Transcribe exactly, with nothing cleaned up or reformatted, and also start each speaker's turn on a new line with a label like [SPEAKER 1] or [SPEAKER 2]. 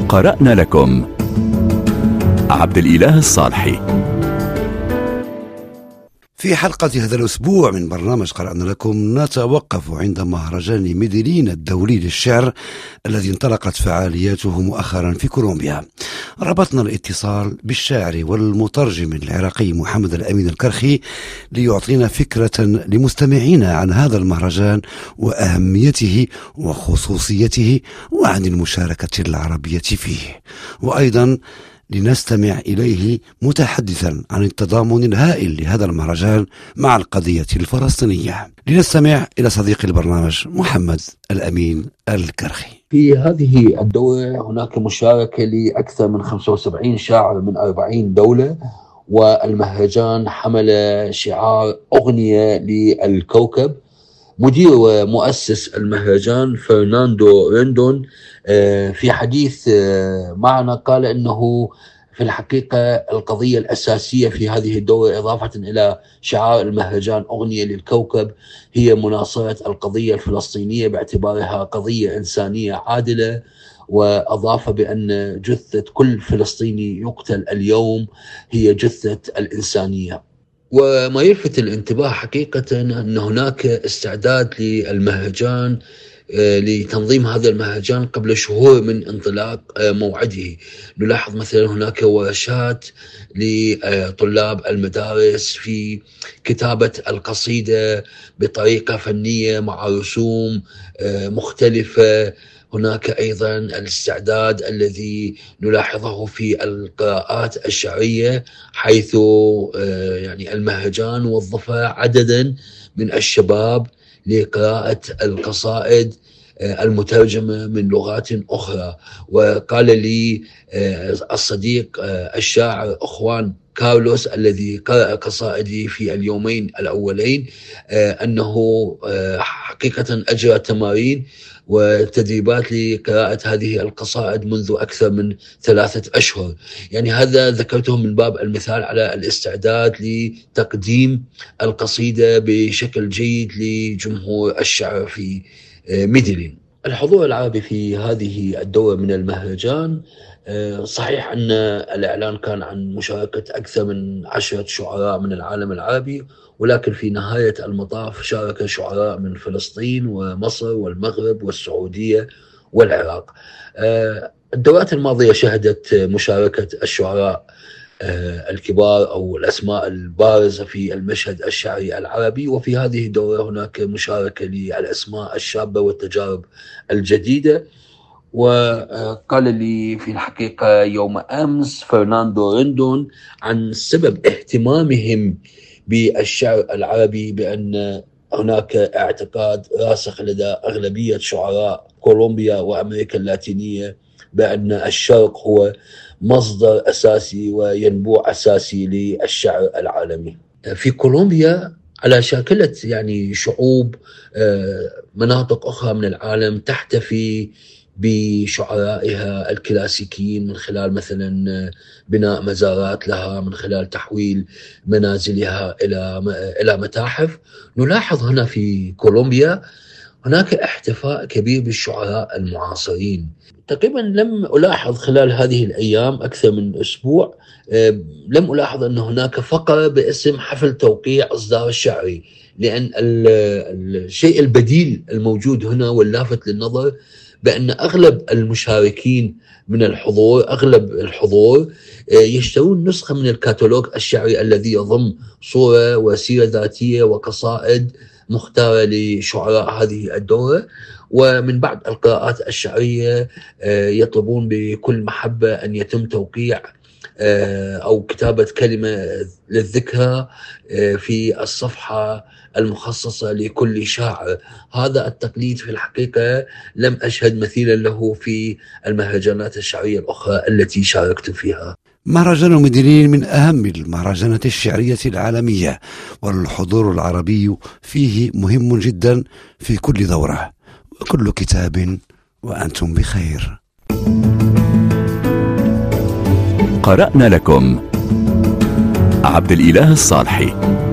[SPEAKER 1] قرأنا لكم عبد الإله الصالحي.
[SPEAKER 2] في حلقة هذا الأسبوع من برنامج قرأنا لكم نتوقف عند مهرجان ميدلين الدولي للشعر الذي انطلقت فعالياته مؤخرا في كولومبيا. ربطنا الاتصال بالشاعر والمترجم العراقي محمد الأمين الكرخي ليعطينا فكرة لمستمعينا عن هذا المهرجان وأهميته وخصوصيته وعن المشاركة العربية فيه، وأيضا لنستمع إليه متحدثا عن التضامن الهائل لهذا المهرجان مع القضية الفلسطينية. لنستمع إلى صديق البرنامج محمد الأمين الكرخي.
[SPEAKER 3] في هذه الدورة هناك مشاركة لأكثر من خمسة وسبعين شاعر من أربعين دولة، والمهرجان حمل شعار أغنية للكوكب. مدير ومؤسس المهرجان فرناندو ريندون في حديث معنا قال أنه في الحقيقة القضية الأساسية في هذه الدورة إضافة إلى شعار المهرجان أغنية للكوكب هي مناصرة القضية الفلسطينية باعتبارها قضية إنسانية عادلة، وأضاف بأن جثة كل فلسطيني يقتل اليوم هي جثة الإنسانية. وما يلفت الانتباه حقيقة أن هناك استعداد للمهرجان لتنظيم هذا المهرجان قبل شهور من انطلاق موعده. نلاحظ مثلا هناك ورشات لطلاب المدارس في كتابة القصيدة بطريقة فنية مع رسوم مختلفة. هناك أيضا الاستعداد الذي نلاحظه في القراءات الشعرية، حيث يعني المهرجان وظف عددا من الشباب لقراءة القصائد المترجمة من لغات أخرى. وقال لي الصديق الشاعر أخوان كارلوس الذي قرأ قصائدي في اليومين الأولين أنه حقيقة أجرى تمارين وتدريبات لقراءة هذه القصائد منذ أكثر من ثلاثة أشهر. يعني هذا ذكرته من باب المثال على الاستعداد لتقديم القصيدة بشكل جيد لجمهور الشعر في ميدلين. الحضور العربي في هذه الدورة من المهرجان، صحيح أن الإعلان كان عن مشاركة أكثر من عشرة شعراء من العالم العربي، ولكن في نهاية المطاف شارك شعراء من فلسطين ومصر والمغرب والسعودية والعراق. الدورات الماضية شهدت مشاركة الشعراء الكبار أو الأسماء البارزة في المشهد الشعري العربي، وفي هذه الدورة هناك مشاركة للأسماء الشابة والتجارب الجديدة. وقال لي في الحقيقة يوم أمس فرناندو ريندون عن سبب اهتمامهم بالشعر العربي بأن هناك اعتقاد راسخ لدى أغلبية شعراء كولومبيا وأمريكا اللاتينية بأن الشرق هو مصدر أساسي وينبوع أساسي للشعر العالمي. في كولومبيا على شاكلة يعني شعوب مناطق أخرى من العالم تحتفي بشعرائها الكلاسيكيين من خلال مثلا بناء مزارات لها، من خلال تحويل منازلها إلى إلى متاحف. نلاحظ هنا في كولومبيا هناك احتفاء كبير بالشعراء المعاصرين. تقريبا لم ألاحظ خلال هذه الأيام أكثر من أسبوع لم ألاحظ أن هناك فقرة باسم حفل توقيع إصدار الشعري، لأن الشيء البديل الموجود هنا واللافت للنظر بأن أغلب المشاركين من الحضور أغلب الحضور يشترون نسخة من الكتالوج الشعري الذي يضم صورة وسيرة ذاتية وقصائد مختارة لشعراء هذه الدورة. ومن بعد القراءات الشعرية يطلبون بكل محبة أن يتم توقيع أو كتابة كلمة للذكرى في الصفحة المخصصة لكل شاعر. هذا التقليد في الحقيقة لم أشهد مثيلا له في المهرجانات الشعرية الأخرى التي شاركت فيها.
[SPEAKER 2] مهرجان ميدلين من أهم المهرجانات الشعرية العالمية، والحضور العربي فيه مهم جدا في كل دورة. وكل كتاب وأنتم بخير.
[SPEAKER 1] قرأنا لكم عبد الإله الصالحي.